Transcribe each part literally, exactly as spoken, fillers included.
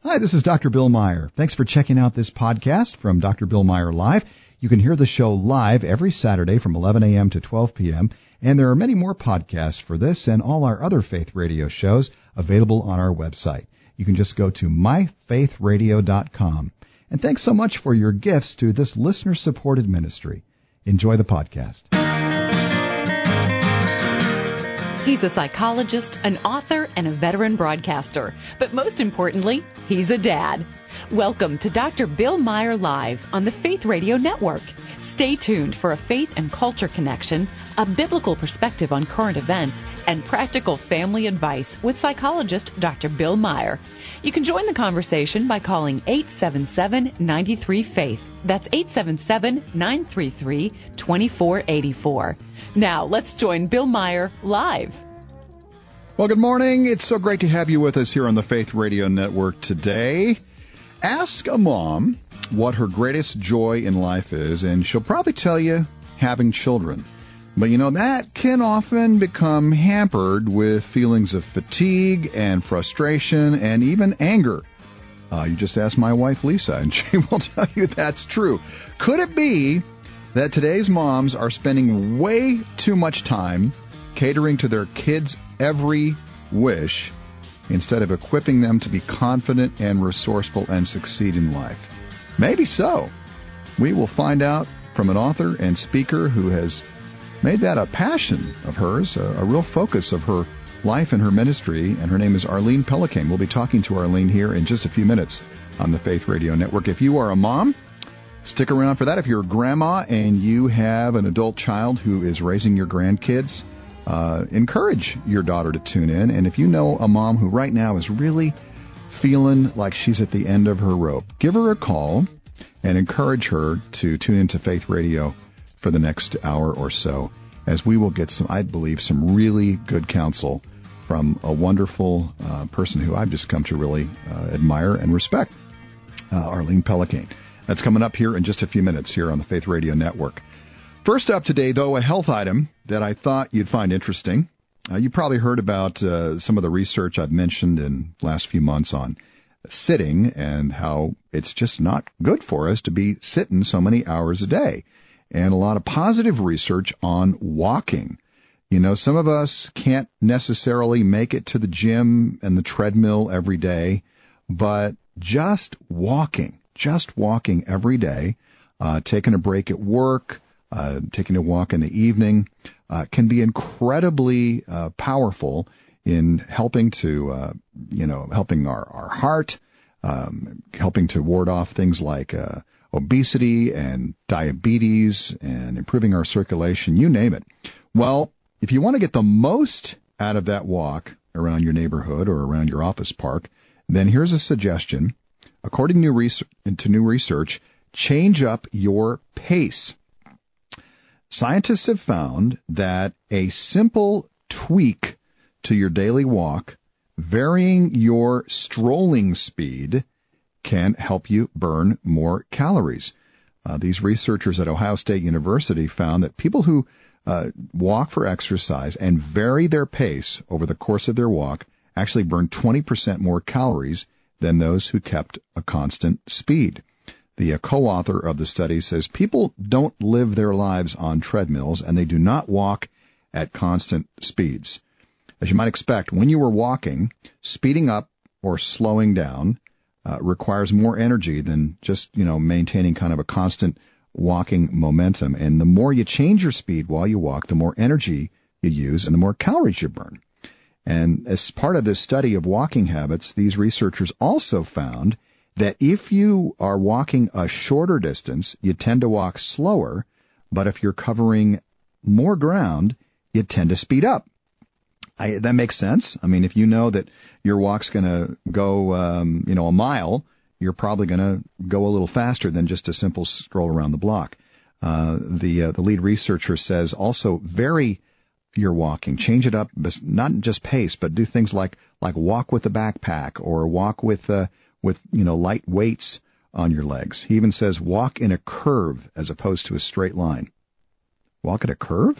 Hi, this is Doctor Bill Meyer. Thanks for checking out this podcast from Doctor Bill Meyer Live. You can hear the show live every Saturday from eleven a.m. to twelve p.m., and there are many more podcasts for this and all our other faith radio shows available on our website. You can just go to my faith radio dot com. And thanks so much for your gifts to this listener-supported ministry. Enjoy the podcast. He's a psychologist, an author, and a veteran broadcaster. But most importantly, he's a dad. Welcome to Doctor Bill Meyer Live on the Faith Radio Network. Stay tuned for a faith and culture connection, a biblical perspective on current events, and practical family advice with psychologist Doctor Bill Meyer. You can join the conversation by calling eight seven seven, nine three, faith. That's eight seven seven, nine three three, two four eight four. Now, let's join Bill Meyer live. Well, good morning. It's so great to have you with us here on the Faith Radio Network today. Ask a mom what her greatest joy in life is, and she'll probably tell you having children. But, you know, that can often become hampered with feelings of fatigue and frustration and even anger. Uh, you just ask my wife, Lisa, and she will tell you that's true. Could it be that today's moms are spending way too much time catering to their kids' every wish instead of equipping them to be confident and resourceful and succeed in life? Maybe so. We will find out from an author and speaker who has made that a passion of hers, a, a real focus of her life and her ministry, and her name is Arlene Pellicane. We'll be talking to Arlene here in just a few minutes on the Faith Radio Network. If you are a mom, stick around for that. If you're a grandma and you have an adult child who is raising your grandkids, uh, encourage your daughter to tune in. And if you know a mom who right now is really feeling like she's at the end of her rope, give her a call and encourage her to tune into Faith Radio for the next hour or so, as we will get some, I believe, some really good counsel from a wonderful uh, person who I've just come to really uh, admire and respect, uh, Arlene Pellicane. That's coming up here in just a few minutes here on the Faith Radio Network. First up today, though, a health item that I thought you'd find interesting. Uh, you probably heard about uh, some of the research I've mentioned in the last few months on sitting and how it's just not good for us to be sitting so many hours a day. And a lot of positive research on walking. You know, some of us can't necessarily make it to the gym and the treadmill every day, but just walking, just walking every day, uh, taking a break at work, uh, taking a walk in the evening, uh, can be incredibly uh, powerful in helping to, uh, you know, helping our, our heart, um, helping to ward off things like uh, obesity and diabetes and improving our circulation, you name it. Well, if you want to get the most out of that walk around your neighborhood or around your office park, then here's a suggestion. According to new research, change up your pace. Scientists have found that a simple tweak to your daily walk, varying your strolling speed, can help you burn more calories. Uh, these researchers at Ohio State University found that people who uh, walk for exercise and vary their pace over the course of their walk actually burn twenty percent more calories than those who kept a constant speed. The uh, co-author of the study says people don't live their lives on treadmills and they do not walk at constant speeds. As you might expect, when you are walking, speeding up or slowing down Uh, requires more energy than just, you know, maintaining kind of a constant walking momentum. And the more you change your speed while you walk, the more energy you use and the more calories you burn. And as part of this study of walking habits, these researchers also found that if you are walking a shorter distance, you tend to walk slower, but if you're covering more ground, you tend to speed up. I, that makes sense. I mean, if you know that your walk's going to go, um, you know, a mile, you're probably going to go a little faster than just a simple stroll around the block. Uh, the uh, the lead researcher says also vary your walking, change it up, not just pace, but do things like like walk with a backpack or walk with uh, with you know light weights on your legs. He even says walk in a curve as opposed to a straight line. Walk in a curve?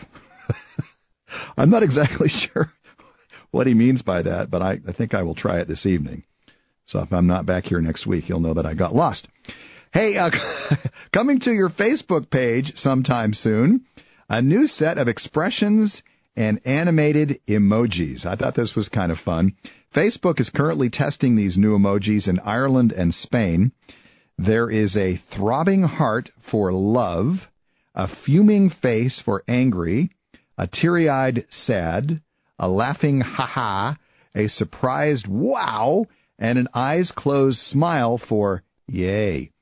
I'm not exactly sure what he means by that, but I, I think I will try it this evening. So if I'm not back here next week, you'll know that I got lost. Hey, uh, coming to your Facebook page sometime soon, a new set of expressions and animated emojis. I thought this was kind of fun. Facebook is currently testing these new emojis in Ireland and Spain. There is a throbbing heart for love, a fuming face for angry, a teary-eyed sad, a laughing ha-ha, a surprised wow, and an eyes-closed smile for yay.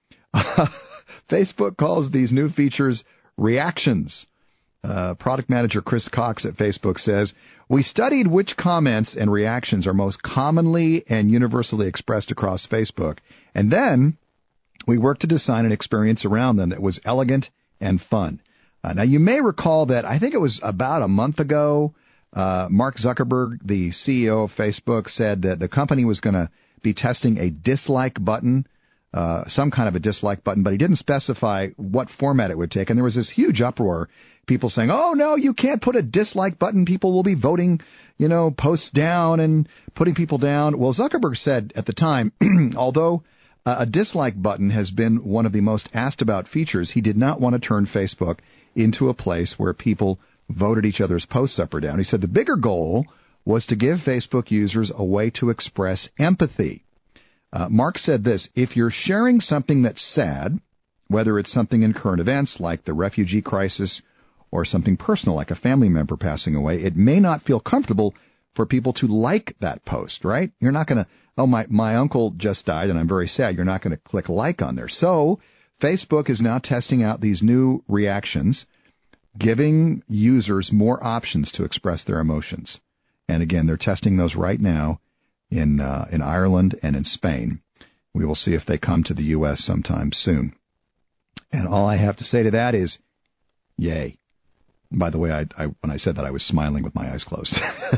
Facebook calls these new features reactions. Uh, product manager Chris Cox at Facebook says, we studied which comments and reactions are most commonly and universally expressed across Facebook, and then we worked to design an experience around them that was elegant and fun. Uh, now, you may recall that I think it was about a month ago, uh, Mark Zuckerberg, the C E O of Facebook, said that the company was going to be testing a dislike button, uh, some kind of a dislike button, but he didn't specify what format it would take. And there was this huge uproar, people saying, oh, no, you can't put a dislike button. People will be voting, you know, posts down and putting people down. Well, Zuckerberg said at the time, although uh, a dislike button has been one of the most asked about features, he did not want to turn Facebook into a place where people voted each other's posts up or down. He said the bigger goal was to give Facebook users a way to express empathy. Uh, Mark said this, if you're sharing something that's sad, whether it's something in current events like the refugee crisis or something personal like a family member passing away, it may not feel comfortable for people to like that post, right? You're not going to, oh, my, my uncle just died and I'm very sad. You're not going to click like on there. So Facebook is now testing out these new reactions, giving users more options to express their emotions. And again, they're testing those right now in uh, in Ireland and in Spain. We will see if they come to the U S sometime soon. And all I have to say to that is, yay. By the way, I, I, when I said that, I was smiling with my eyes closed.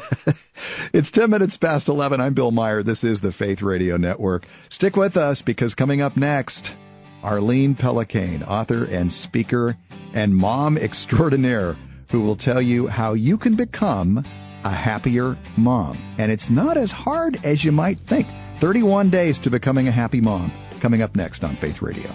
It's ten minutes past eleven. I'm Bill Meyer. This is the Faith Radio Network. Stick with us because coming up next, Arlene Pellicane, author and speaker and mom extraordinaire, who will tell you how you can become a happier mom. And it's not as hard as you might think. thirty-one days to becoming a happy mom. Coming up next on Faith Radio.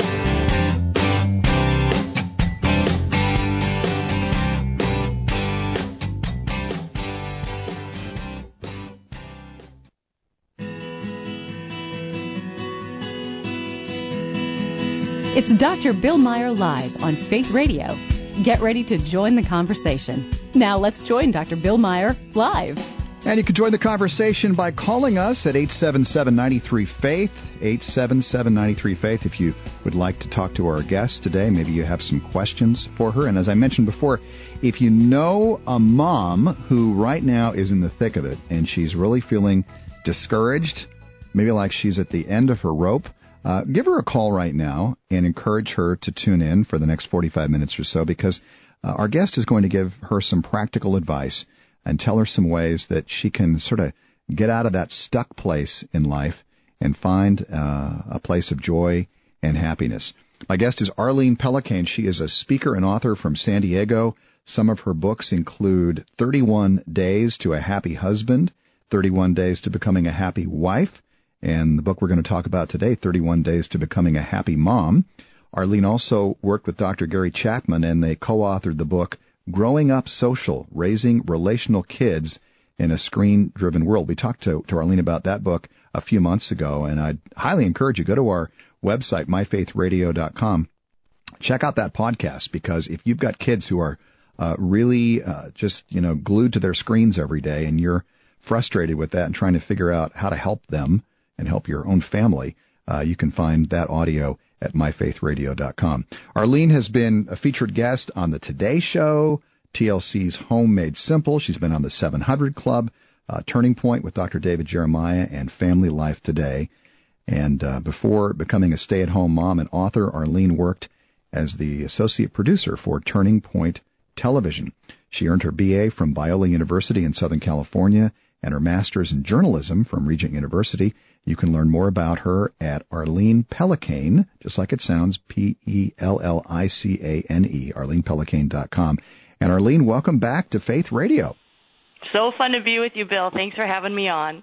It's Doctor Bill Meyer Live on Faith Radio. Get ready to join the conversation. Now let's join Doctor Bill Meyer live. And you can join the conversation by calling us at eight seven seven, nine three, faith, eight seven seven, nine three, faith. If you would like to talk to our guest today, maybe you have some questions for her. And as I mentioned before, if you know a mom who right now is in the thick of it and she's really feeling discouraged, maybe like she's at the end of her rope, Uh, give her a call right now and encourage her to tune in for the next forty-five minutes or so because uh, our guest is going to give her some practical advice and tell her some ways that she can sort of get out of that stuck place in life and find uh, a place of joy and happiness. My guest is Arlene Pellicane. She is a speaker and author from San Diego. Some of her books include thirty-one days to a Happy Husband, thirty-one days to Becoming a Happy Wife, and the book we're going to talk about today, thirty-one days to Becoming a Happy Mom. Arlene also worked with Doctor Gary Chapman, and they co-authored the book, Growing Up Social, Raising Relational Kids in a Screen-Driven World. We talked to, to Arlene about that book a few months ago, and I'd highly encourage you, go to our website, my faith radio dot com. Check out that podcast, because if you've got kids who are uh, really uh, just, you know, glued to their screens every day, and you're frustrated with that and trying to figure out how to help them and help your own family, uh, you can find that audio at my faith radio dot com. Arlene has been a featured guest on the Today Show, T L C's Home Made Simple. She's been on the seven hundred Club, uh, Turning Point with Doctor David Jeremiah, and Family Life Today. And uh, before becoming a stay-at-home mom and author, Arlene worked as the associate producer for Turning Point Television. She earned her B A from Biola University in Southern California and her master's in journalism from Regent University. You can learn more about her at Arlene Pellicane, just like it sounds, P E L L I C A N E, arlene pellicane dot com. And Arlene, welcome back to Faith Radio. So fun to be with you, Bill. Thanks for having me on.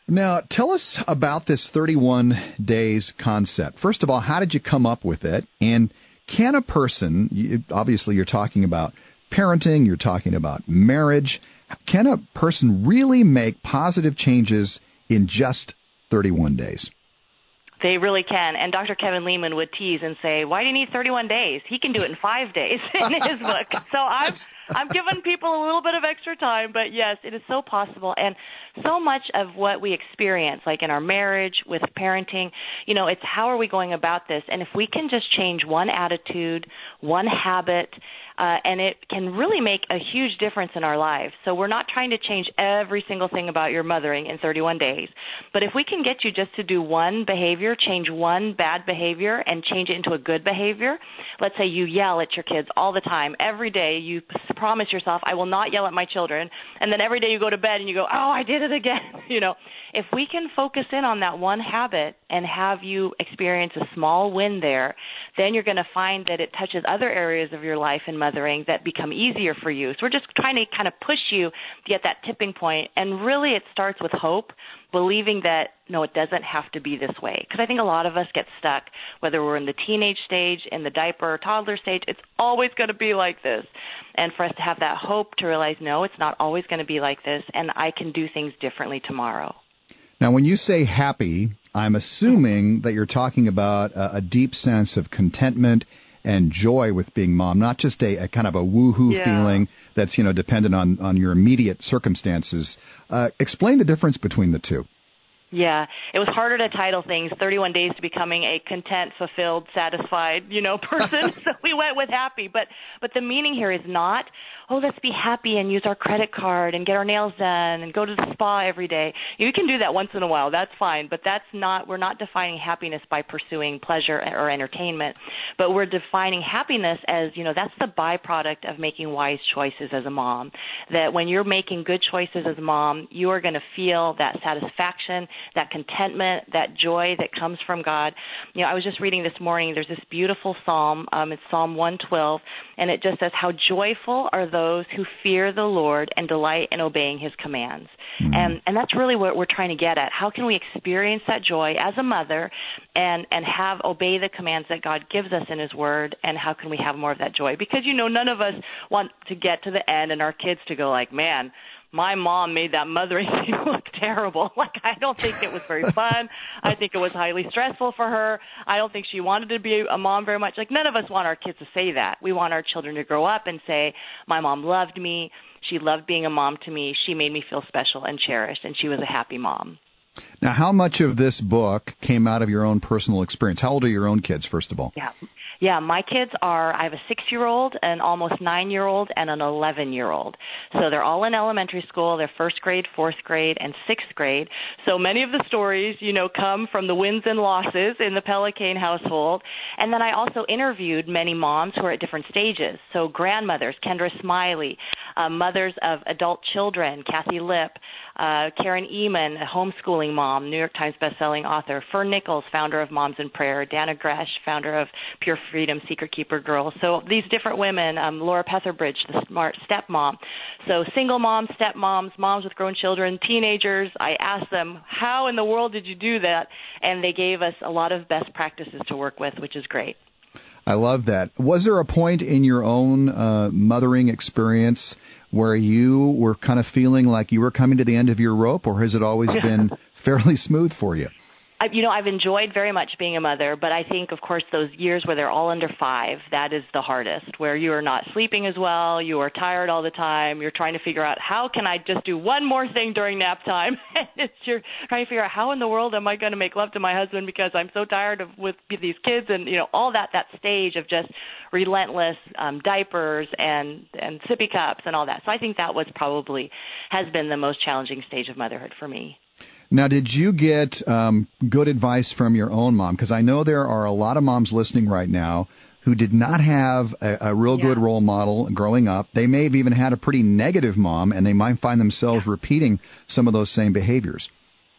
Now, tell us about this thirty-one days concept. First of all, how did you come up with it? And can a person, obviously you're talking about parenting, you're talking about marriage, can a person really make positive changes in just thirty-one days? They really can. And Doctor Kevin Leman would tease and say, why do you need thirty-one days? He can do it in five days in his book. So I'm, I'm giving people a little bit of extra time, but yes, it is so possible. And so much of what we experience, like in our marriage, with parenting, you know, it's how are we going about this? And if we can just change one attitude, one habit, Uh, and it can really make a huge difference in our lives. So we're not trying to change every single thing about your mothering in thirty-one days. But if we can get you just to do one behavior, change one bad behavior and change it into a good behavior, let's say you yell at your kids all the time. Every day you promise yourself, I will not yell at my children. And then every day you go to bed and you go, oh, I did it again. You know, if we can focus in on that one habit and have you experience a small win there, then you're going to find that it touches other areas of your life and mothering that become easier for you. So we're just trying to kind of push you to get that tipping point. And really it starts with hope, believing that, no, it doesn't have to be this way. Because I think a lot of us get stuck, whether we're in the teenage stage, in the diaper or toddler stage, it's always going to be like this. And for us to have that hope to realize, no, it's not always going to be like this, and I can do things differently tomorrow. Now, when you say happy, I'm assuming that you're talking about a, a deep sense of contentment and joy with being mom, not just a, a kind of a woohoo yeah. feeling that's, you know, dependent on, on your immediate circumstances. Uh, explain the difference between the two. Yeah, it was harder to title things thirty-one days to becoming a content, fulfilled, satisfied, you know, person. So we went with happy. But but the meaning here is not, oh, let's be happy and use our credit card and get our nails done and go to the spa every day. You can do that once in a while. That's fine. But that's not, we're not defining happiness by pursuing pleasure or entertainment. But we're defining happiness as, you know, that's the byproduct of making wise choices as a mom. That when you're making good choices as a mom, you are going to feel that satisfaction, that contentment, that joy that comes from God. You know, I was just reading this morning, there's this beautiful psalm, um, it's Psalm one twelve, and it just says, how joyful are those who fear the Lord and delight in obeying his commands. Mm-hmm. And and that's really what we're trying to get at. How can we experience that joy as a mother and, and have obey the commands that God gives us in his word, and how can we have more of that joy? Because, you know, none of us want to get to the end and our kids to go like, man, my mom made that mothering thing look terrible. Like, I don't think it was very fun. I think it was highly stressful for her. I don't think she wanted to be a mom very much. Like, none of us want our kids to say that. We want our children to grow up and say, my mom loved me. She loved being a mom to me. She made me feel special and cherished, and she was a happy mom. Now, how much of this book came out of your own personal experience? How old are your own kids, first of all? Yeah. Yeah, my kids are, I have a six-year-old, an almost nine-year-old, and an eleven-year-old. So they're all in elementary school. They're first grade, fourth grade, and sixth grade. So many of the stories, you know, come from the wins and losses in the Pelican household. And then I also interviewed many moms who are at different stages. So grandmothers, Kendra Smiley, uh, mothers of adult children, Kathy Lipp, uh, Karen Eman, a homeschooling mom, New York Times bestselling author, Fern Nichols, founder of Moms in Prayer, Dana Gresh, founder of Pure Freedom, Secret Keeper Girls. So these different women, um, Laura Petherbridge, the smart stepmom. So single moms, stepmoms, moms with grown children, teenagers. I asked them, how in the world did you do that? And they gave us a lot of best practices to work with, which is great. I love that. Was there a point in your own uh, mothering experience where you were kind of feeling like you were coming to the end of your rope, or has it always been fairly smooth for you? I, you know, I've enjoyed very much being a mother, but I think, of course, those years where they're all under five, that is the hardest, where you are not sleeping as well, you are tired all the time, you're trying to figure out, how can I just do one more thing during nap time? It's, you're trying to figure out, how in the world am I going to make love to my husband because I'm so tired of with these kids, and, you know, all that, that stage of just relentless um, diapers and, and sippy cups and all that. So I think that was probably, has been the most challenging stage of motherhood for me. Now, did you get um, good advice from your own mom? Because I know there are a lot of moms listening right now who did not have a, a real yeah. good role model growing up. They may have even had a pretty negative mom, and they might find themselves yeah. repeating some of those same behaviors.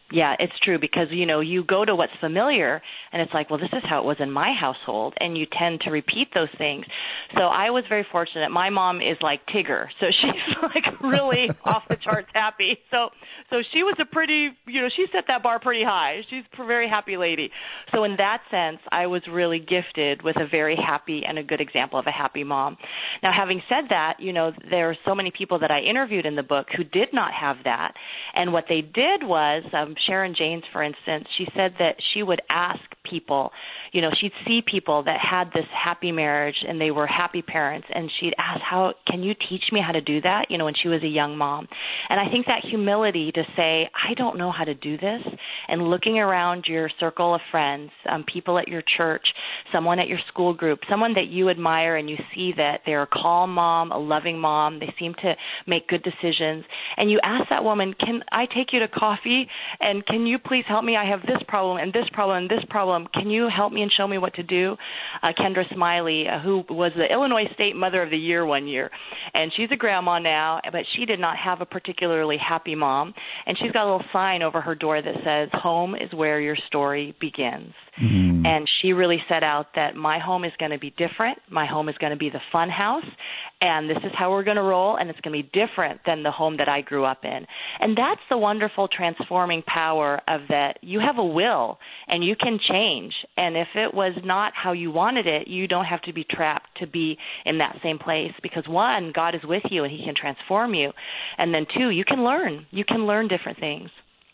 Yeah, it's true because, you know, you go to what's familiar and it's like, well, this is how it was in my household, and you tend to repeat those things. So I was very fortunate. My mom is like Tigger, so she's like really off the charts happy. So so she was a pretty, you know, she set that bar pretty high. She's a very happy lady. So in that sense, I was really gifted with a very happy and a good example of a happy mom. Now, having said that, you know, there are so many people that I interviewed in the book who did not have that, and what they did was, um, Sharon Janes, for instance, she said that she would ask people, you know, she'd see people that had this happy marriage and they were happy parents, and she'd ask, how can you teach me how to do that, you know, when she was a young mom. And I think that humility to say, I don't know how to do this, and looking around your circle of friends, um, people at your church, someone at your school group, someone that you admire and you see that they're a calm mom, a loving mom, they seem to make good decisions, and you ask that woman, can I take you to coffee, and can you please help me? I have this problem and this problem and this problem. Can you help me and show me what to do? Uh, Kendra Smiley, uh, who was the Illinois State Mother of the Year one year, and she's a grandma now, but she did not have a particularly happy mom, and she's got a little sign over her door that says, home is where your story begins. Mm-hmm. And she really set out that my home is going to be different. My home is going to be the fun house, and this is how we're going to roll, and it's going to be different than the home that I grew up in. And that's the wonderful transforming power of that. You have a will, and you can change. And if it was not how you wanted it, you don't have to be trapped to be in that same place because, one, God is with you, and he can transform you. And then, two, you can learn. You can learn different things.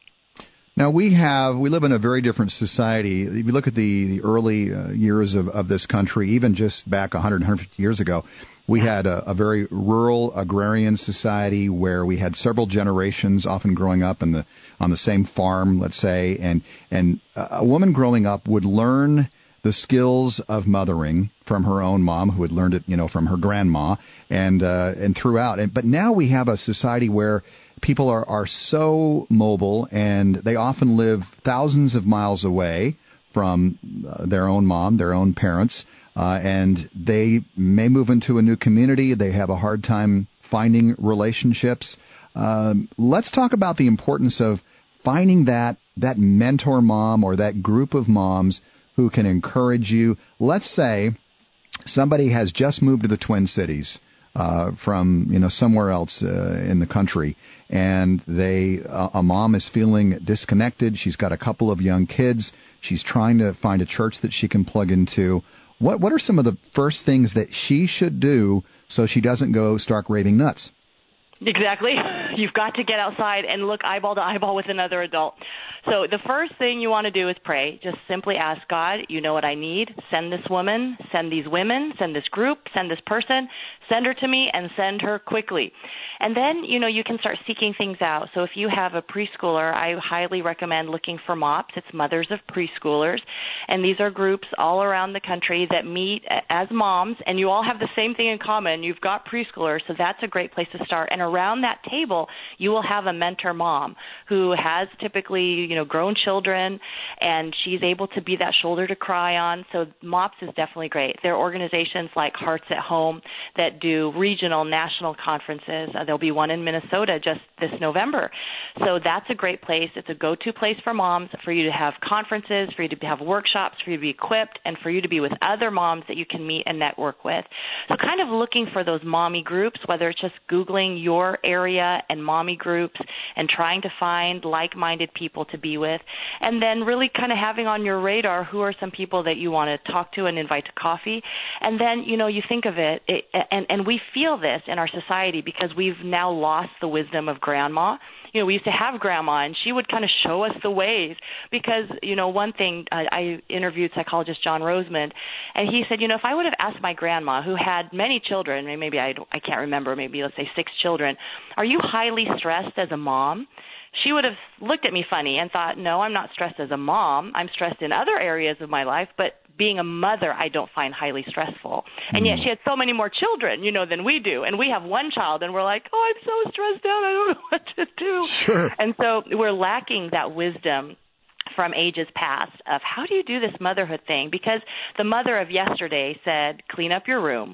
Now, we have, we live in a very different society. If you look at the, the early uh, years of, of this country, even just back one hundred, one hundred fifty years ago, we had a, a very rural agrarian society where we had several generations often growing up in the, on the same farm, let's say, and, and a woman growing up would learn the skills of mothering from her own mom, who had learned it, you know, from her grandma, and uh, and throughout. And, but now we have a society where people are, are so mobile, and they often live thousands of miles away from uh, their own mom, their own parents, uh, and they may move into a new community. They have a hard time finding relationships. Um, let's talk about the importance of finding that that mentor mom or that group of moms who can encourage you. Let's say somebody has just moved to the Twin Cities uh, from you know somewhere else uh, in the country, and they uh, a mom is feeling disconnected. She's got a couple of young kids. She's trying to find a church that she can plug into. What what are some of the first things that she should do so she doesn't go stark raving nuts? Exactly. You've got to get outside and look eyeball to eyeball with another adult. So the first thing you want to do is pray. Just simply ask God, you know what I need. Send this woman, send these women, send this group, send this person, send her to me, and send her quickly. And then, you know, you can start seeking things out. So if you have a preschooler, I highly recommend looking for MOPS. It's Mothers of Preschoolers. And these are groups all around the country that meet as moms, and you all have the same thing in common. You've got preschoolers, so that's a great place to start. And around that table, you will have a mentor mom who has typically, you know, grown children, and she's able to be that shoulder to cry on. So MOPS is definitely great. There are organizations like Hearts at Home that do regional, national conferences. Uh, there'll be one in Minnesota just this November. So that's a great place. It's a go-to place for moms, for you to have conferences, for you to have workshops, for you to be equipped, and for you to be with other moms that you can meet and network with. So kind of looking for those mommy groups, whether it's just Googling your area and mommy groups and trying to find like-minded people to be with, and then really kind of having on your radar who are some people that you want to talk to and invite to coffee. And then, you know, you think of it, it and, and we feel this in our society because we've now lost the wisdom of grandma. You know, we used to have grandma, and she would kind of show us the ways because, you know, one thing, uh, I interviewed psychologist John Rosemond, and he said, you know, if I would have asked my grandma, who had many children, maybe I, I can't remember, maybe let's say six children, are you highly stressed as a mom? She would have looked at me funny and thought, no, I'm not stressed as a mom. I'm stressed in other areas of my life, but being a mother, I don't find highly stressful. And yet she had so many more children, you know, than we do. And we have one child, and we're like, oh, I'm so stressed out. I don't know what to do. Sure. And so we're lacking that wisdom from ages past of how do you do this motherhood thing? Because the mother of yesterday said, clean up your room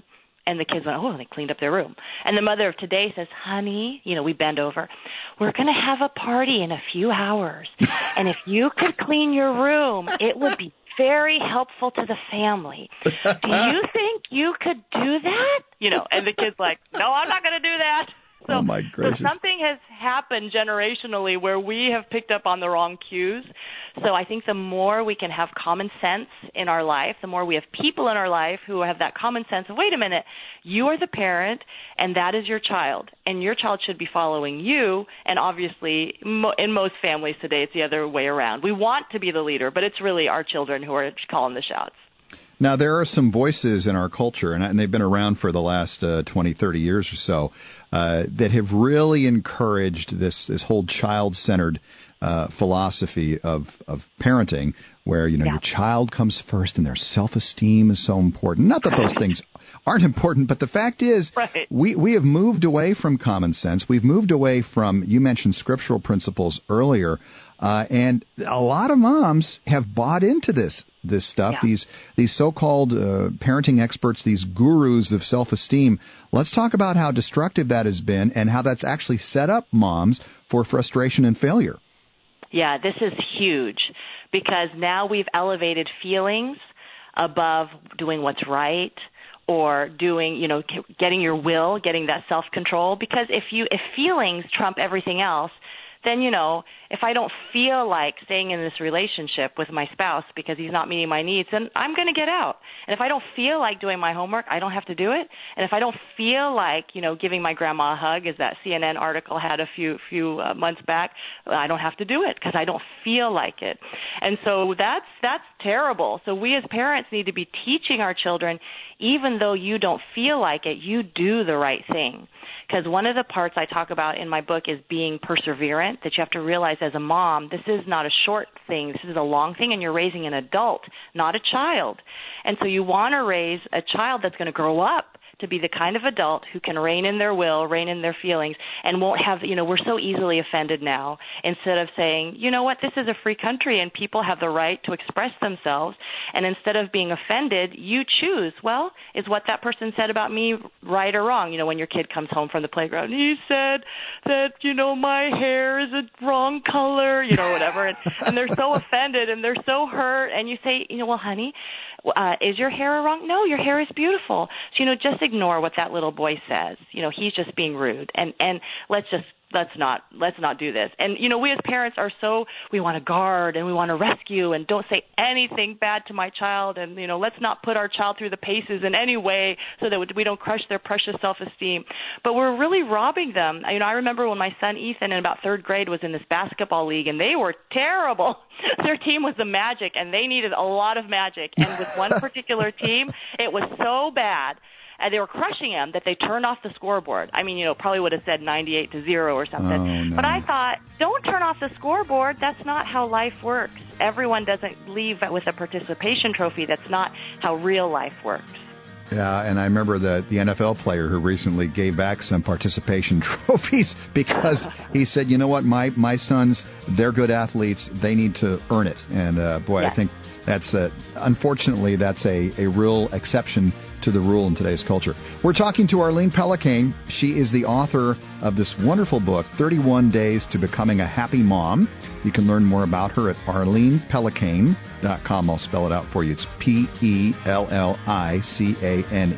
And the kids went, oh, they cleaned up their room. And the mother of today says, honey, you know, we bend over. We're going to have a party in a few hours. And if you could clean your room, it would be very helpful to the family. Do you think you could do that? You know, and the kid's like, no, I'm not going to do that. So, oh my gracious. So something has happened generationally where we have picked up on the wrong cues. So I think the more we can have common sense in our life, the more we have people in our life who have that common sense of, wait a minute, you are the parent and that is your child. And your child should be following you. And obviously, mo- in most families today, it's the other way around. We want to be the leader, but it's really our children who are calling the shots. Now, there are some voices in our culture, and they've been around for the last uh, twenty, thirty years or so, uh, that have really encouraged this, this whole child-centered uh, philosophy of, of parenting, where, you know, yeah. your child comes first and their self-esteem is so important. Not that those things aren't important, but the fact is right. we, we have moved away from common sense. We've moved away from, you mentioned scriptural principles earlier, uh, and a lot of moms have bought into this this stuff, yeah. these these so-called uh, parenting experts, these gurus of self-esteem. Let's talk about how destructive that has been and how that's actually set up moms for frustration and failure. Yeah, this is huge because now we've elevated feelings above doing what's right or doing, you know, getting your will, getting that self-control. Because if you if feelings trump everything else, then, you know, if I don't feel like staying in this relationship with my spouse because he's not meeting my needs, then I'm going to get out. And if I don't feel like doing my homework, I don't have to do it. And if I don't feel like, you know, giving my grandma a hug, as that C N N article had a few few uh, months back, I don't have to do it because I don't feel like it. And so that's that's terrible. So we as parents need to be teaching our children, even though you don't feel like it, you do the right thing. Because one of the parts I talk about in my book is being perseverant, that you have to realize as a mom, this is not a short thing. This is a long thing, and you're raising an adult, not a child. And so you want to raise a child that's going to grow up to be the kind of adult who can rein in their will, rein in their feelings, and won't have, you know, we're so easily offended now. Instead of saying, you know what, this is a free country and people have the right to express themselves. And instead of being offended, you choose, well, is what that person said about me right or wrong? You know, when your kid comes home from the playground, he said that, you know, my hair is a wrong color, you know, whatever. And, and they're so offended and they're so hurt. And you say, you know, well, honey, Uh, is your hair wrong? No, your hair is beautiful. So, you know, just ignore what that little boy says. You know, he's just being rude. And, and let's just, let's not, let's not do this. And, you know, we as parents are so, we want to guard and we want to rescue and don't say anything bad to my child. And, you know, let's not put our child through the paces in any way so that we don't crush their precious self-esteem. But we're really robbing them. You know, I remember when my son Ethan in about third grade was in this basketball league and they were terrible. Their team was the Magic and they needed a lot of magic. And with one particular team, it was so bad. And they were crushing him that they turned off the scoreboard. I mean, you know, probably would have said ninety-eight to zero or something. Oh, no. But I thought, don't turn off the scoreboard. That's not how life works. Everyone doesn't leave with a participation trophy. That's not how real life works. Yeah, and I remember the, the N F L player who recently gave back some participation trophies because he said, you know what, my, my sons, they're good athletes. They need to earn it. And, uh, boy, yes. I think that's, a, unfortunately, that's a, a real exception to the rule in today's culture. We're talking to Arlene Pellicane. She is the author of this wonderful book, thirty-one days to Becoming a Happy Mom. You can learn more about her at arlene pellicane dot com. I'll spell it out for you. It's P E L L I C A N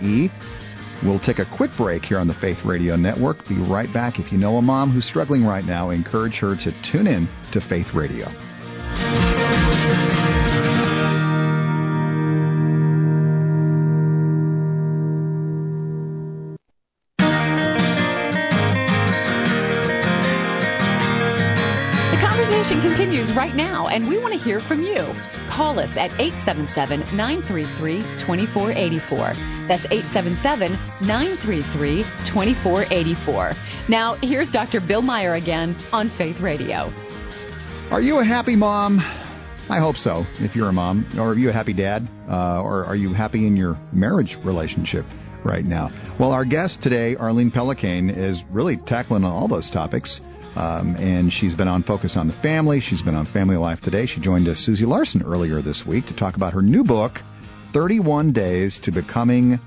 E. We'll take a quick break here on the Faith Radio Network. Be right back. If you know a mom who's struggling right now, encourage her to tune in to Faith Radio. Continues right now, and we want to hear from you. Call us at eight seven seven, nine three three, two four eight four. That's eight seven seven, nine three three, two four eight four. Now, here's Doctor Bill Meyer again on Faith Radio. Are you a happy mom? I hope so, if you're a mom. Or are you a happy dad? Uh, or are you happy in your marriage relationship right now? Well, our guest today, Arlene Pellicane, is really tackling all those topics. Um, and she's been on Focus on the Family. She's been on Family Life Today. She joined us, Susie Larson, earlier this week to talk about her new book, thirty-one days to Becoming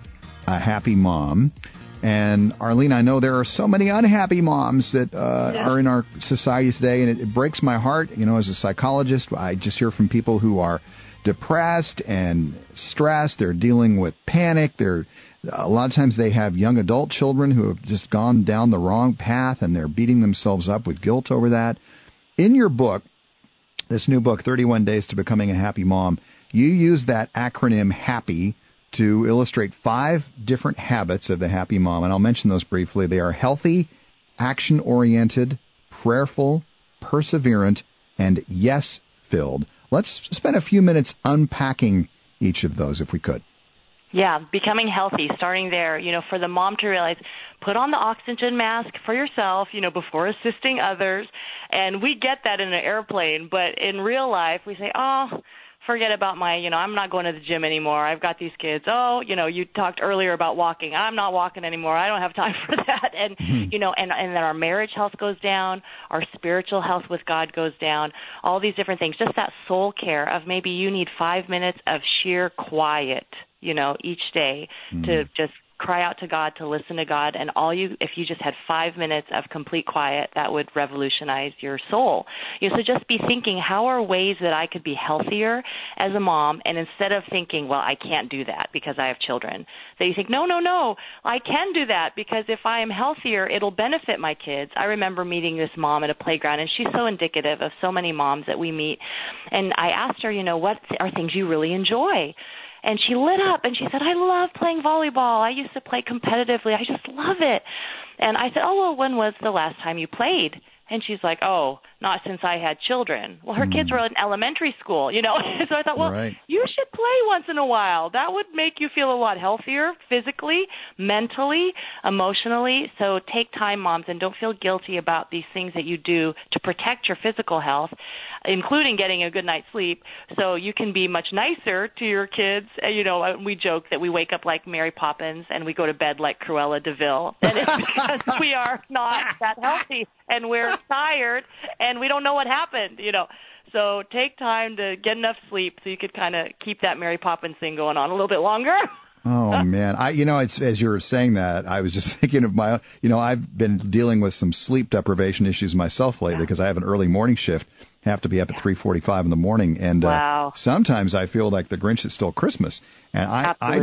a happy mom. And, Arlene, I know there are so many unhappy moms that uh, yeah. are in our society today, and it, it breaks my heart. You know, as a psychologist, I just hear from people who are depressed and stressed. They're dealing with panic. They're a lot of times they have young adult children who have just gone down the wrong path, and they're beating themselves up with guilt over that. In your book, this new book, thirty-one Days to Becoming a Happy Mom, you use that acronym HAPPY to illustrate five different habits of the happy mom, and I'll mention those briefly. They are healthy, action-oriented, prayerful, perseverant, and yes-filled. Let's spend a few minutes unpacking each of those, if we could. Yeah, becoming healthy, starting there, you know, for the mom to realize, put on the oxygen mask for yourself, you know, before assisting others. And we get that in an airplane, but in real life, we say, oh, forget about my, you know, I'm not going to the gym anymore. I've got these kids. Oh, you know, you talked earlier about walking. I'm not walking anymore. I don't have time for that. And, mm-hmm. you know, and, and then our marriage health goes down. Our spiritual health with God goes down. All these different things. Just that soul care of maybe you need five minutes of sheer quiet, you know, each day mm-hmm. to just cry out to God, to listen to God, and all you, if you just had five minutes of complete quiet, that would revolutionize your soul. You know, so just be thinking, how are ways that I could be healthier as a mom, and instead of thinking, well, I can't do that because I have children, that you think, no, no, no, I can do that because if I am healthier, it'll benefit my kids. I remember meeting this mom at a playground, and she's so indicative of so many moms that we meet, and I asked her, you know, what are things you really enjoy? And she lit up, and she said, I love playing volleyball. I used to play competitively. I just love it. And I said, oh, well, when was the last time you played? And she's like, oh, not since I had children. Well, her mm. kids were in elementary school, you know. So I thought, well, right. you should play once in a while. That would make you feel a lot healthier physically, mentally, emotionally. So take time, moms, and don't feel guilty about these things that you do to protect your physical health, including getting a good night's sleep, so you can be much nicer to your kids. You know, we joke that we wake up like Mary Poppins and we go to bed like Cruella de Vil. And it's because we are not that healthy, and we're tired, and we don't know what happened, you know. So take time to get enough sleep so you could kind of keep that Mary Poppins thing going on a little bit longer. Oh, man. I, you know, it's, as you were saying that, I was just thinking of my, you know, I've been dealing with some sleep deprivation issues myself lately because I have an early morning shift, have to be up at three forty-five in the morning. And wow. uh, sometimes I feel like the Grinch is still Christmas. And I, I,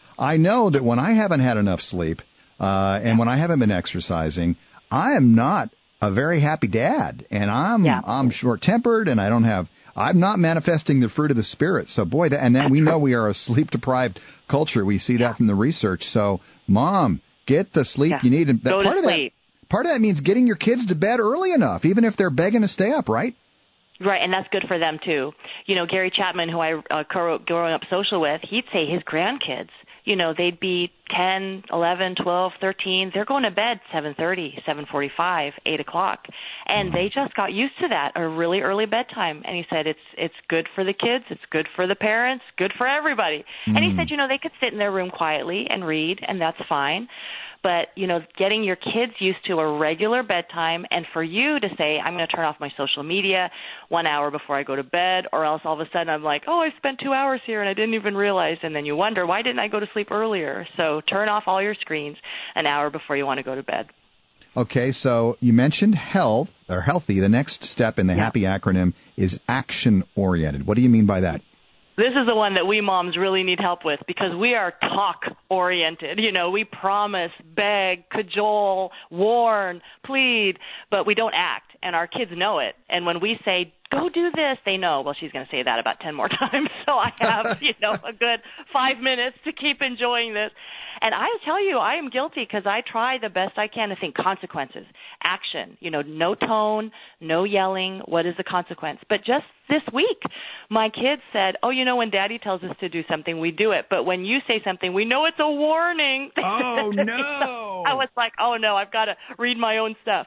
I know that when I haven't had enough sleep uh, and yeah. when I haven't been exercising, I am not a very happy dad. And I'm, yeah. I'm short-tempered, and I don't have, I'm not manifesting the fruit of the Spirit. So, boy, that, and then we know we are a sleep-deprived culture. We see yeah. that from the research. So, Mom, get the sleep yeah. you need. And that, Go part to of sleep. That, part of that means getting your kids to bed early enough, even if they're begging to stay up, right? Right, and that's good for them, too. You know, Gary Chapman, who I uh, co-wrote Growing Up Social with, he'd say his grandkids, you know, they'd be ten, eleven, twelve, thirteen. They're going to bed seven thirty, seven forty-five, eight o'clock. And they just got used to that, a really early bedtime. And he said it's it's good for the kids, it's good for the parents, good for everybody. Mm. And he said, you know, they could sit in their room quietly and read, and that's fine. But, you know, getting your kids used to a regular bedtime, and for you to say, I'm going to turn off my social media one hour before I go to bed, or else all of a sudden I'm like, oh, I spent two hours here and I didn't even realize, and then you wonder, why didn't I go to sleep earlier? So turn off all your screens an hour before you want to go to bed. Okay, so you mentioned health, or healthy. The next step in the yeah. HAPPY acronym is action-oriented. What do you mean by that? This is the one that we moms really need help with because we are talk-oriented. You know, we promise, beg, cajole, warn, plead, but we don't act, and our kids know it. And when we say, go do this, they know, well, she's going to say that about ten more times, so I have, you know, a good five minutes to keep enjoying this. And I tell you, I am guilty because I try the best I can to think consequences, action, you know, no tone, no yelling, what is the consequence? But just this week, my kids said, oh, you know, when Daddy tells us to do something, we do it. But when you say something, we know it's a warning. Oh, no. So I was like, oh, no, I've got to read my own stuff.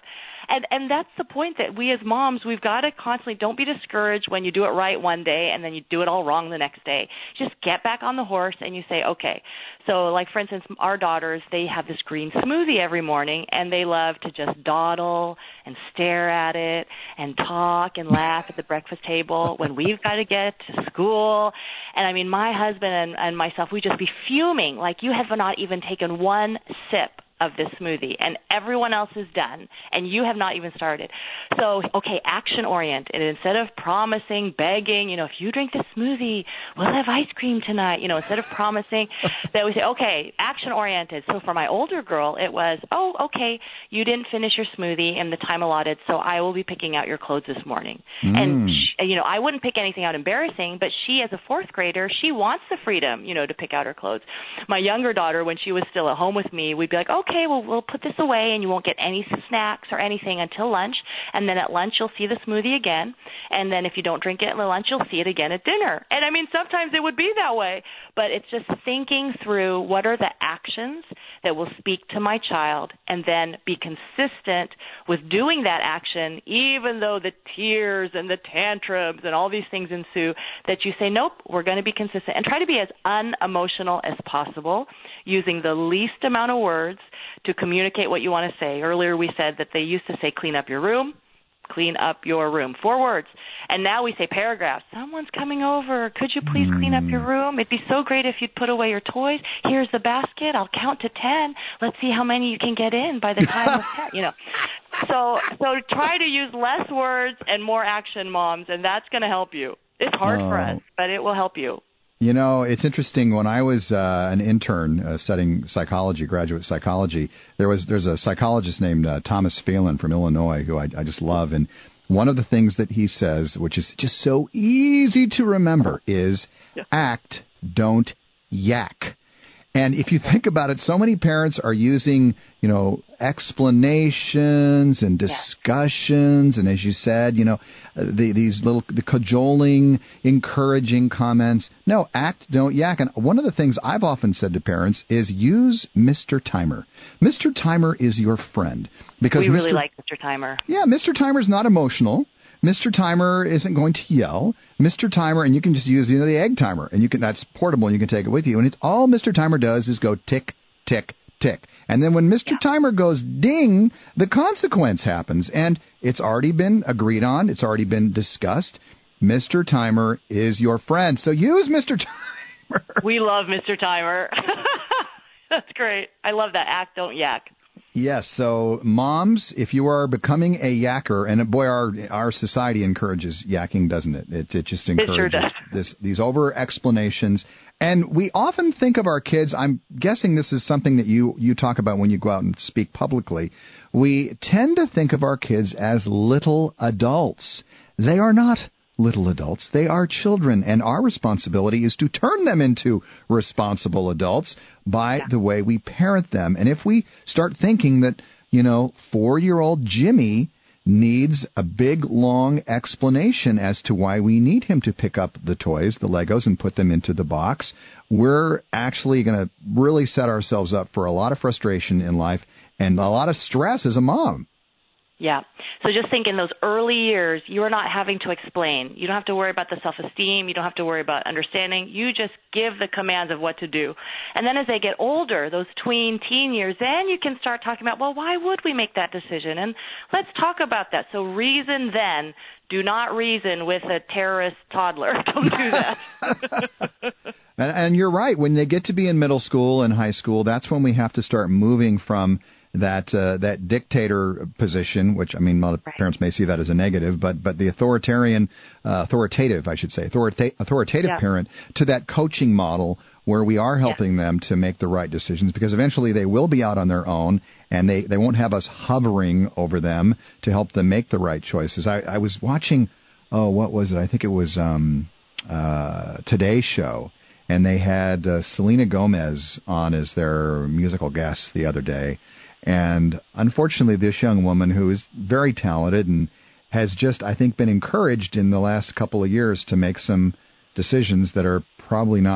and and that's the point, that we as moms, we've got to constantly, don't be discouraged when you do it right one day and then you do it all wrong the next day. Just get back on the horse and you say, okay. So like, for instance, our daughters, they have this green smoothie every morning, and they love to just dawdle and stare at it and talk and laugh at the breakfast table when we've got to get to school. And I mean, my husband and, and myself, we just be fuming, like, you have not even taken one sip of this smoothie, and everyone else is done, and you have not even started. So, okay, action-oriented. Instead of promising, begging, you know, if you drink this smoothie, we'll have ice cream tonight. You know, instead of promising, that we say, okay, action-oriented. So for my older girl, it was, oh, okay, you didn't finish your smoothie in the time allotted, so I will be picking out your clothes this morning. Mm. And, she, you know, I wouldn't pick anything out embarrassing, but she, as a fourth grader, she wants the freedom, you know, to pick out her clothes. My younger daughter, when she was still at home with me, we'd be like, okay, okay, well, we'll put this away, and you won't get any snacks or anything until lunch, and then at lunch you'll see the smoothie again, and then if you don't drink it at lunch, you'll see it again at dinner. And, I mean, sometimes it would be that way, but it's just thinking through what are the actions that will speak to my child, and then be consistent with doing that action, even though the tears and the tantrums and all these things ensue, that you say, nope, we're going to be consistent, and try to be as unemotional as possible, using the least amount of words to communicate what you want to say. Earlier we said that they used to say, clean up your room, clean up your room. Four words. And now we say paragraphs. Someone's coming over. Could you please clean up your room? It'd be so great if you'd put away your toys. Here's the basket. I'll count to ten. Let's see how many you can get in by the time of ten. You know. So so try to use less words and more action, moms, and that's going to help you. It's hard oh. for us, but it will help you. You know, it's interesting. When I was uh, an intern uh, studying psychology, graduate psychology, there was there's a psychologist named uh, Thomas Phelan from Illinois who I, I just love. And one of the things that he says, which is just so easy to remember, is yeah. act, don't yak. And if you think about it, so many parents are using, you know, explanations and discussions, yeah. and as you said, you know, the, these little the cajoling, encouraging comments. No, act, don't yak. And one of the things I've often said to parents is use Mister Timer. Mister Timer is your friend. Because we really Mister like Mister Timer. Yeah, Mister Timer's not emotional. Mister Timer isn't going to yell. Mister Timer, and you can just use, you know, the egg timer, and you can that's portable, and you can take it with you. And it's all Mister Timer does is go tick, tick, tick. And then when Mister Yeah. Timer goes ding, the consequence happens. And it's already been agreed on. It's already been discussed. Mister Timer is your friend. So use Mister Timer. We love Mister Timer. That's great. I love that. Act, don't yak. Yes, so moms, if you are becoming a yacker, and boy, our our society encourages yakking, doesn't it? It, it just encourages it sure this, these over explanations. And we often think of our kids, I'm guessing this is something that you, you talk about when you go out and speak publicly. We tend to think of our kids as little adults. They are not little adults. They are children, and our responsibility is to turn them into responsible adults by yeah. the way we parent them. And if we start thinking that, you know, four-year-old Jimmy needs a big, long explanation as to why we need him to pick up the toys, the Legos, and put them into the box, we're actually going to really set ourselves up for a lot of frustration in life and a lot of stress as a mom. Yeah. So just think in those early years, you're not having to explain. You don't have to worry about the self-esteem. You don't have to worry about understanding. You just give the commands of what to do. And then as they get older, those tween teen years, then you can start talking about, well, why would we make that decision? And let's talk about that. So reason then. Do not reason with a terrorist toddler. Don't do that. and, and you're right. When they get to be in middle school and high school, that's when we have to start moving from that uh, that dictator position, which, I mean, a lot of right. parents may see that as a negative, but but the authoritarian, uh, authoritative, I should say, authorita- authoritative yeah. parent, to that coaching model where we are helping yeah. them to make the right decisions, because eventually they will be out on their own, and they, they won't have us hovering over them to help them make the right choices. I, I was watching, oh, what was it? I think it was um, uh, Today Show, and they had uh, Selena Gomez on as their musical guest the other day. And unfortunately, this young woman, who is very talented and has just, I think, been encouraged in the last couple of years to make some decisions that are probably not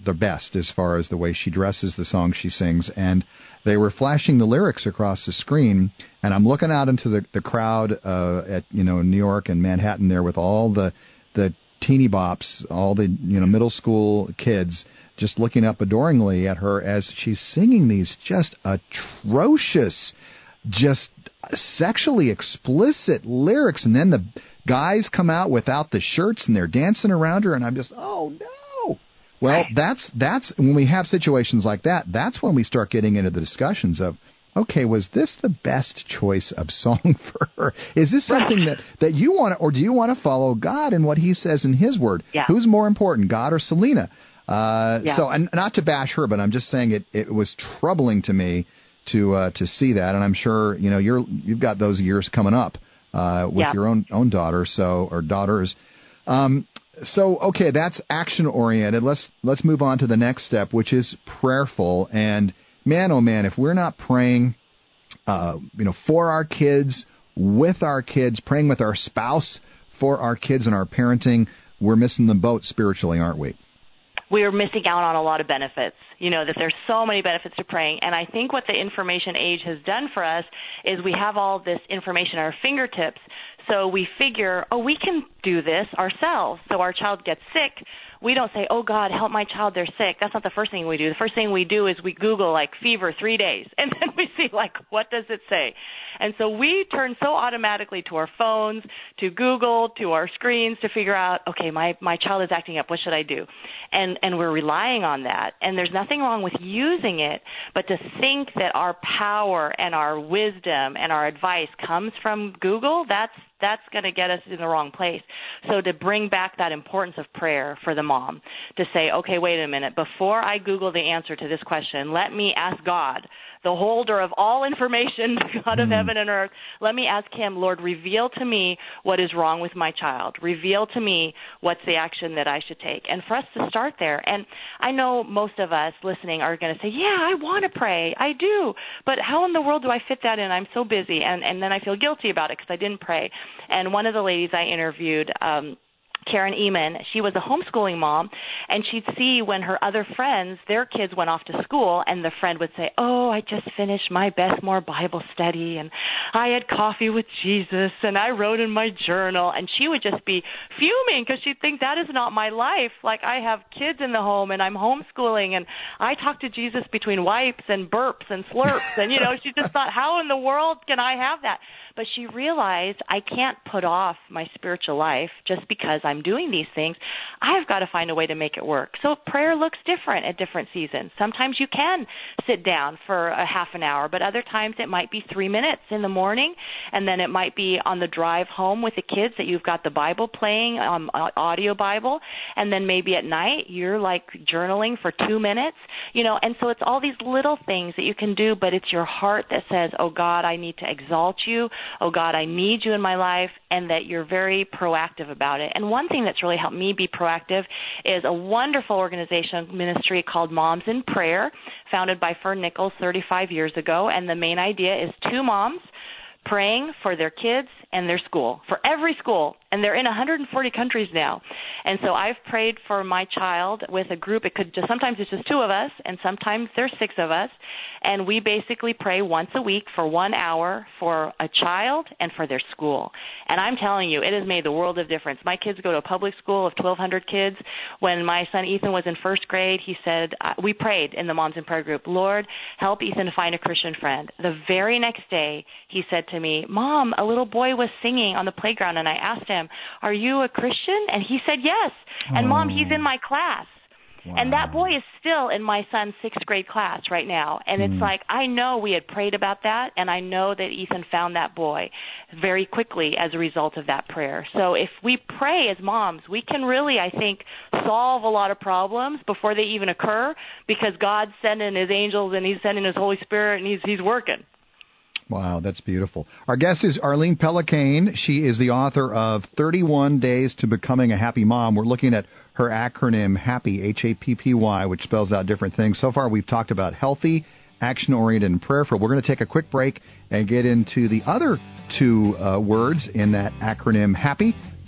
the best as far as the way she dresses, the song she sings, and they were flashing the lyrics across the screen, and I'm looking out into the, the crowd uh, at, you know, New York and Manhattan there with all the the teeny bops, all the, you know, middle school kids just looking up adoringly at her as she's singing these just atrocious, just sexually explicit lyrics, and then the guys come out without the shirts and they're dancing around her, and I'm just, oh no. Well, that's that's when we have situations like that, that's when we start getting into the discussions of, okay, was this the best choice of song for her? Is this something that, that you want to, or do you want to follow God and what he says in his word? Yeah. Who's more important, God or Selena? Uh, yeah. So, and not to bash her, but I'm just saying it, it was troubling to me to uh, to see that, and I'm sure, you know, you're you've got those years coming up uh, with yeah. your own own daughter, so or daughters. Um, so, okay, that's action oriented. Let's let's move on to the next step, which is prayerful. And man, oh man, if we're not praying, uh, you know, for our kids, with our kids, praying with our spouse for our kids and our parenting, we're missing the boat spiritually, aren't we? We are missing out on a lot of benefits. You know, that there's so many benefits to praying. And I think what the information age has done for us is we have all this information at our fingertips. So we figure, oh, we can do this ourselves. So our child gets sick. We don't say, oh, God, help my child, they're sick. That's not the first thing we do. The first thing we do is we Google, like, fever three days. And then we see, like, what does it say? And so we turn so automatically to our phones, to Google, to our screens to figure out, okay, my, my child is acting up. What should I do? And and we're relying on that. And there's nothing wrong with using it, but to think that our power and our wisdom and our advice comes from Google, that's that's going to get us in the wrong place. So to bring back that importance of prayer for the mom, to say, okay, wait a minute, before I Google the answer to this question, let me ask God, the holder of all information, God of mm. heaven and earth, let me ask him, Lord, reveal to me what is wrong with my child. Reveal to me what's the action that I should take. And for us to start there, and I know most of us listening are going to say, yeah, I want to pray. I do. But how in the world do I fit that in? I'm so busy. And, and then I feel guilty about it because I didn't pray. And one of the ladies I interviewed, um, Karen Eman, she was a homeschooling mom, and she'd see when her other friends, their kids went off to school, and the friend would say, oh, I just finished my Bethmore Bible study, and I had coffee with Jesus, and I wrote in my journal, and she would just be fuming because she'd think that is not my life. Like, I have kids in the home, and I'm homeschooling, and I talk to Jesus between wipes and burps and slurps, and, you know, she just thought, how in the world can I have that? But she realized I can't put off my spiritual life just because I'm doing these things. I've got to find a way to make it work. So prayer looks different at different seasons. Sometimes you can sit down for a half an hour, but other times it might be three minutes in the morning, and then it might be on the drive home with the kids that you've got the Bible playing, um, audio Bible, and then maybe at night you're like journaling for two minutes, you know, and so it's all these little things that you can do, but it's your heart that says, oh, God, I need to exalt you. Oh, God, I need you in my life, and that you're very proactive about it. And one thing that's really helped me be proactive is a wonderful organization ministry called Moms in Prayer, founded by Fern Nichols thirty-five years ago. And the main idea is two moms praying for their kids and their school, for every school. And they're in one hundred forty countries now. And so I've prayed for my child with a group. It could just, sometimes it's just two of us, and sometimes there's six of us. And we basically pray once a week for one hour for a child and for their school. And I'm telling you, it has made the world of difference. My kids go to a public school of twelve hundred kids. When my son Ethan was in first grade, he said, uh, we prayed in the Moms in Prayer group, Lord, help Ethan find a Christian friend. The very next day, he said to me, Mom, a little boy was singing on the playground, and I asked him, are you a Christian? And he said yes. And, oh. Mom, he's in my class. Wow. And that boy is still in my son's sixth grade class right now. And mm. it's like, I know we had prayed about that, and I know that Ethan found that boy very quickly as a result of that prayer. So if we pray as moms, we can really, I think, solve a lot of problems before they even occur, because God's sending his angels and he's sending his Holy Spirit, and he's he's working. Wow, that's beautiful. Our guest is Arlene Pellicane. She is the author of thirty-one Days to Becoming a Happy Mom. We're looking at her acronym HAPPY, H A P P Y, which spells out different things. So far, we've talked about healthy, action-oriented, and prayerful. We're going to take a quick break and get into the other two uh, words in that acronym HAPPY.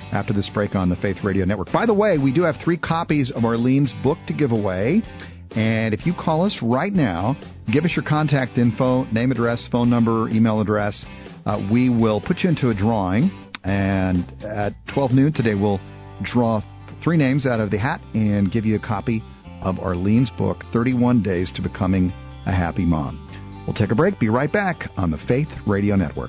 after this break on the Faith Radio Network. By the way, we do have three copies of Arlene's book to give away. And if you call us right now, give us your contact info, name, address, phone number, email address, uh, we will put you into a drawing. And at twelve noon today, we'll draw three names out of the hat and give you a copy of Arlene's book, thirty-one Days to Becoming a Happy Mom. We'll take a break. Be right back on the Faith Radio Network.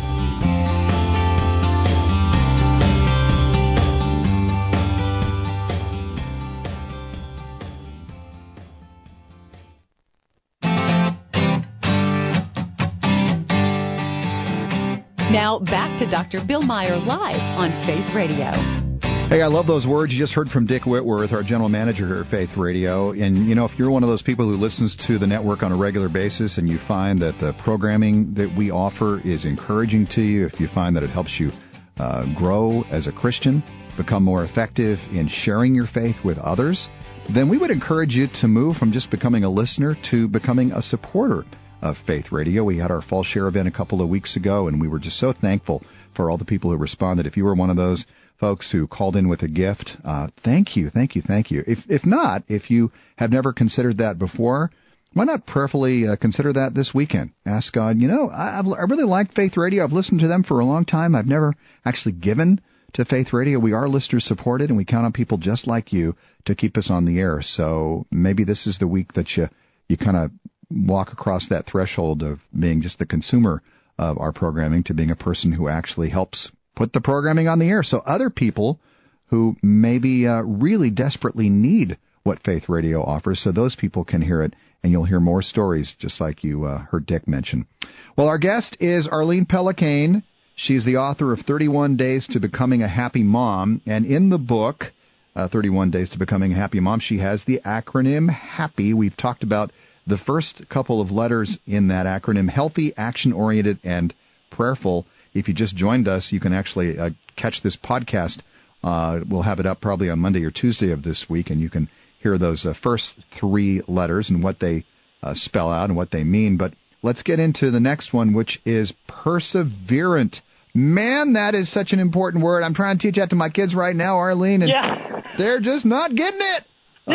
Now back to Doctor Bill Meyer live on Faith Radio. Hey, I love those words. You just heard from Dick Whitworth, our general manager here at Faith Radio. And, you know, if you're one of those people who listens to the network on a regular basis and you find that the programming that we offer is encouraging to you, if you find that it helps you uh, grow as a Christian, become more effective in sharing your faith with others, then we would encourage you to move from just becoming a listener to becoming a supporter of Faith Radio. We had our Fall Share event a couple of weeks ago, and we were just so thankful for all the people who responded. If you were one of those folks who called in with a gift, uh, thank you, thank you, thank you. If if not, if you have never considered that before, why not prayerfully uh, consider that this weekend? Ask God, you know, I, I've, I really like Faith Radio. I've listened to them for a long time. I've never actually given to Faith Radio. We are listener-supported, and we count on people just like you to keep us on the air. So maybe this is the week that you, you kind of walk across that threshold of being just the consumer of our programming to being a person who actually helps put the programming on the air so other people who maybe uh, really desperately need what Faith Radio offers, so those people can hear it, and you'll hear more stories just like you uh, heard Dick mention. Well, our guest is Arlene Pellicane. She's the author of thirty-one Days to Becoming a Happy Mom, and in the book, uh, thirty-one Days to Becoming a Happy Mom, she has the acronym HAPPY. We've talked about the first couple of letters in that acronym, healthy, action-oriented, and prayerful. If you just joined us, you can actually uh, catch this podcast. Uh, we'll have it up probably on Monday or Tuesday of this week, and you can hear those uh, first three letters and what they uh, spell out and what they mean. But let's get into the next one, which is perseverant. Man, that is such an important word. I'm trying to teach that to my kids right now, Arlene, and yeah. they're just not getting it. Uh,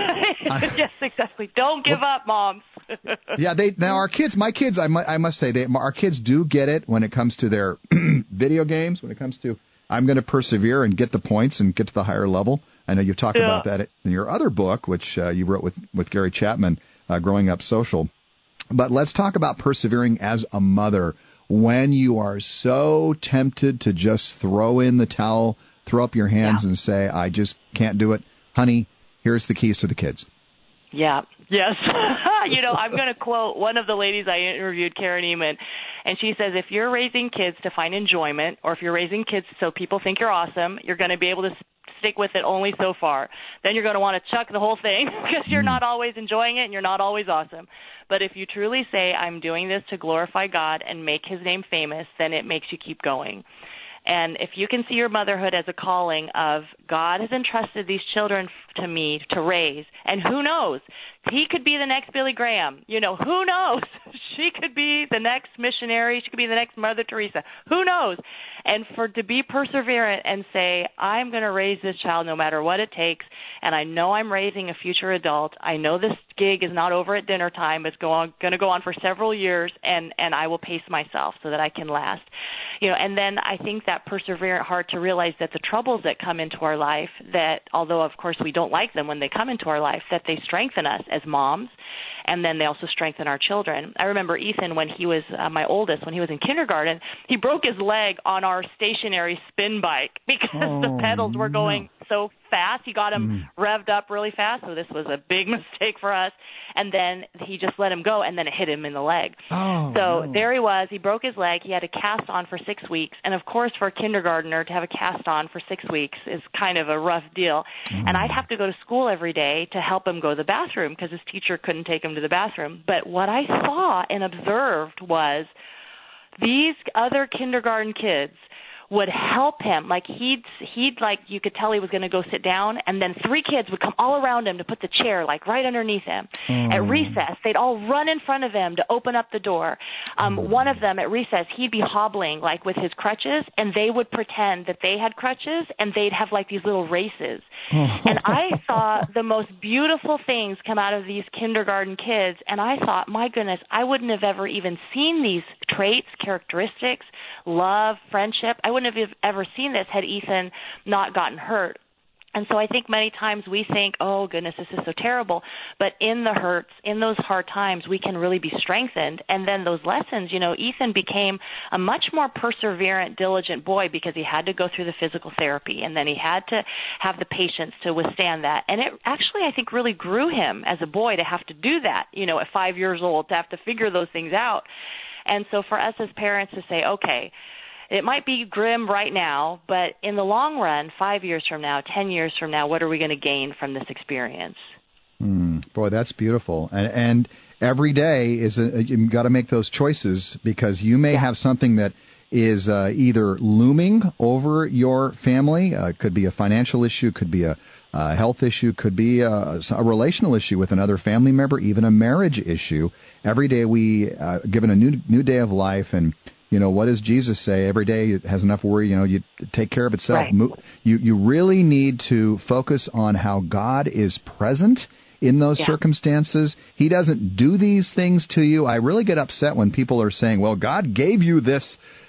yes, exactly. Don't give well, up, moms. yeah, they now our kids, my kids, I, mu- I must say, they, our kids do get it when it comes to their video games, when it comes to, I'm going to persevere and get the points and get to the higher level. I know you've talked yeah. about that in your other book, which uh, you wrote with, with Gary Chapman, uh, Growing Up Social. But let's talk about persevering as a mother when you are so tempted to just throw in the towel, throw up your hands yeah. and say, I just can't do it. Honey, here's the keys to the kids. Yeah. Yes. You know, I'm going to quote one of the ladies I interviewed, Karen Eman, and she says, if you're raising kids to find enjoyment, or if you're raising kids so people think you're awesome, you're going to be able to stick with it only so far. Then you're going to want to chuck the whole thing because you're not always enjoying it and you're not always awesome. But if you truly say, I'm doing this to glorify God and make his name famous, then it makes you keep going. And if you can see your motherhood as a calling of God has entrusted these children to me to raise, and who knows, he could be the next Billy Graham. You know, who knows? She could be the next missionary. She could be the next Mother Teresa. Who knows? And for to be perseverant and say, I'm going to raise this child no matter what it takes, and I know I'm raising a future adult. I know this gig is not over at dinner time. It's go on, going to go on for several years, and, and I will pace myself so that I can last. You know, and then I think that perseverant heart to realize that the troubles that come into our life, that although, of course, we don't like them when they come into our life, that they strengthen us as moms, and then they also strengthen our children. I remember Ethan, when he was uh, my oldest, when he was in kindergarten, he broke his leg on our stationary spin bike because oh, the pedals were going no. so fast. He got him mm. revved up really fast, so this was a big mistake for us. And then he just let him go, and then it hit him in the leg. Oh, so no. there he was. He broke his leg. He had a cast on for six weeks. And, of course, for a kindergartner to have a cast on for six weeks is kind of a rough deal. Mm. And I'd have to go to school every day to help him go to the bathroom because his teacher couldn't take him to the bathroom. But what I saw and observed was these other kindergarten kids would help him. Like he'd, he'd like, you could tell he was going to go sit down, and then three kids would come all around him to put the chair like right underneath him. Mm. At recess, they'd all run in front of him to open up the door. Um, mm. One of them at recess, he'd be hobbling like with his crutches, and they would pretend that they had crutches, and they'd have like these little races. And I saw the most beautiful things come out of these kindergarten kids, and I thought, my goodness, I wouldn't have ever even seen these traits, characteristics, love, friendship. I wouldn't have ever seen this had Ethan not gotten hurt. And so I think many times we think, oh, goodness, this is so terrible. But in the hurts, in those hard times, we can really be strengthened. And then those lessons, you know, Ethan became a much more perseverant, diligent boy because he had to go through the physical therapy, and then he had to have the patience to withstand that. And it actually, I think, really grew him as a boy to have to do that, you know, at five years old, to have to figure those things out. And so for us as parents to say, okay, it might be grim right now, but in the long run, five years from now, ten years from now, what are we going to gain from this experience? Mm, boy, that's beautiful. And, and every day is a, you've got to make those choices, because you may yeah. have something that is uh, either looming over your family. Uh, it could be a financial issue, could be a, a health issue, could be a, a relational issue with another family member, even a marriage issue. Every day we uh, given a new new day of life, and you know, what does Jesus say? Every day it has enough worry, you know, you take care of itself. Right. You you really need to focus on how God is present in those yeah. circumstances. He doesn't do these things to you. I really get upset when people are saying, well, God gave you this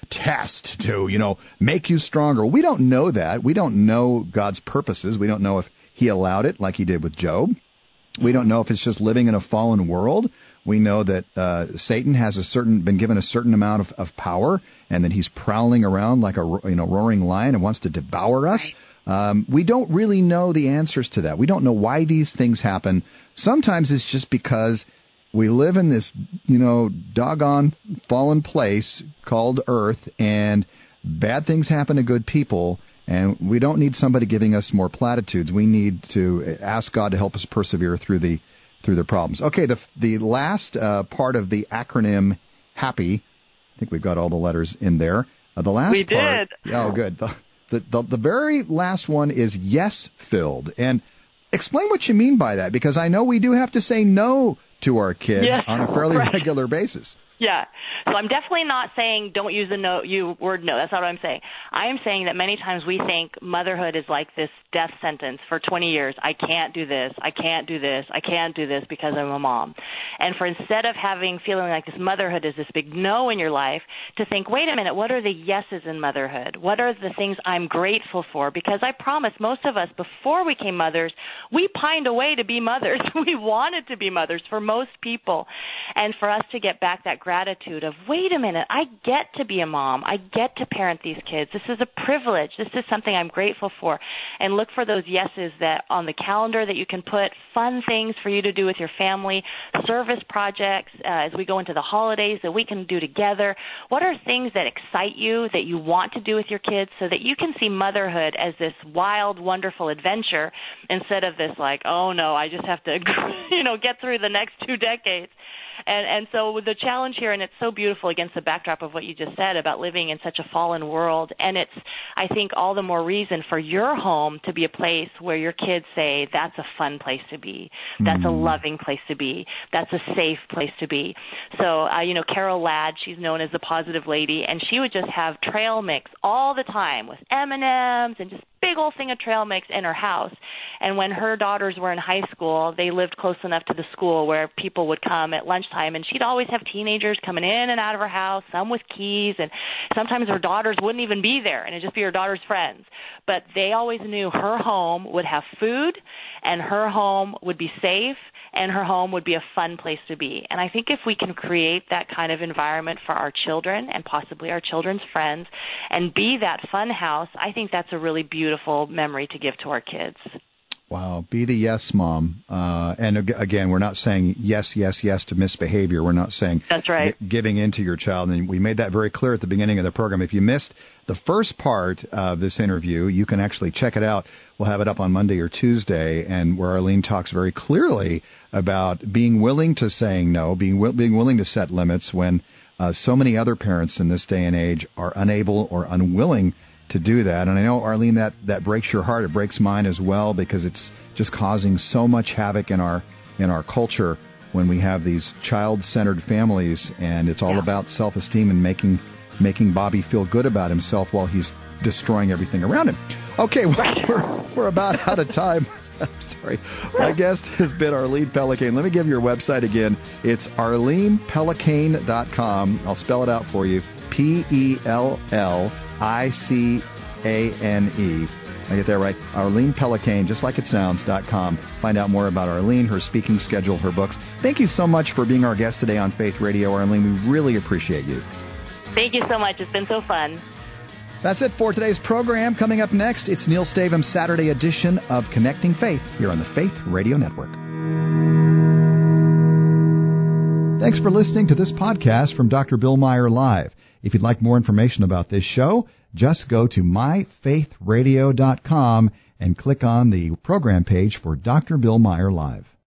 test to, you know, make you stronger. We don't know that. We don't know God's purposes. We don't know if he allowed it like he did with Job. We don't know if it's just living in a fallen world. We know that uh, Satan has a certain been given a certain amount of, of power, and that he's prowling around like a you know roaring lion and wants to devour us. Um, we don't really know the answers to that. We don't know why these things happen. Sometimes it's just because we live in this you know doggone fallen place called Earth, and bad things happen to good people. And we don't need somebody giving us more platitudes. We need to ask God to help us persevere through the through the problems. Okay, the the last uh, part of the acronym HAPPY, I think we've got all the letters in there. Uh, the last we part, did. Oh, good. The, the the the very last one is yes-filled. And explain what you mean by that, because I know we do have to say no to our kids yes, on a fairly right. regular basis. Yeah. So I'm definitely not saying don't use the no, you word no. That's not what I'm saying. I am saying that many times we think motherhood is like this death sentence for twenty years. I can't do this. I can't do this. I can't do this because I'm a mom. And for instead of having feeling like this motherhood is this big no in your life, to think, wait a minute, what are the yeses in motherhood? What are the things I'm grateful for? Because I promise most of us, before we became mothers, we pined away to be mothers. We wanted to be mothers for most people. And for us to get back that gratitude of, wait a minute, I get to be a mom. I get to parent these kids. This is a privilege. This is something I'm grateful for. And look for those yeses that on the calendar that you can put, fun things for you to do with your family, service projects uh, as we go into the holidays that we can do together. What are things that excite you, that you want to do with your kids, so that you can see motherhood as this wild, wonderful adventure instead of this like, oh no, I just have to, you know, get through the next two decades. And and so the challenge here, and it's so beautiful against the backdrop of what you just said about living in such a fallen world, and it's, I think, all the more reason for your home to be a place where your kids say, that's a fun place to be, that's mm. a loving place to be, that's a safe place to be. So, uh, you know, Carol Ladd, she's known as the Positive Lady, and she would just have trail mix all the time with M and M's and just big old thing of trail mix in her house. And when her daughters were in high school, they lived close enough to the school where people would come at lunchtime, and she'd always have teenagers coming in and out of her house, some with keys, and sometimes her daughters wouldn't even be there, and it'd just be her daughter's friends. But they always knew her home would have food, and her home would be safe, and her home would be a fun place to be. And I think if we can create that kind of environment for our children and possibly our children's friends and be that fun house, I think that's a really beautiful memory to give to our kids. Wow. Be the yes mom. Uh, and again, we're not saying yes, yes, yes to misbehavior. We're not saying that's right. g- giving in to your child. And we made that very clear at the beginning of the program. If you missed the first part of this interview, you can actually check it out. We'll have it up on Monday or Tuesday, and where Arlene talks very clearly about being willing to saying no, being, wi- being willing to set limits when uh, so many other parents in this day and age are unable or unwilling to do that. And I know, Arlene, that, that breaks your heart. It breaks mine as well, because it's just causing so much havoc in our in our culture when we have these child-centered families, and it's all yeah. about self-esteem and making making Bobby feel good about himself while he's destroying everything around him. Okay, well, we're, we're about out of time. I'm sorry. My guest has been Arlene Pellicane. Let me give you your website again. It's arlene pellicane dot com. I'll spell it out for you. P E L L I C A N E. I get that right. Arlene Pellicane, just like it sounds, dot com. Find out more about Arlene, her speaking schedule, her books. Thank you so much for being our guest today on Faith Radio, Arlene. We really appreciate you. Thank you so much. It's been so fun. That's it for today's program. Coming up next, it's Neil Stavum's Saturday edition of Connecting Faith here on the Faith Radio Network. Thanks for listening to this podcast from Doctor Bill Meyer Live. If you'd like more information about this show, just go to my faith radio dot com and click on the program page for Doctor Bill Meyer Live.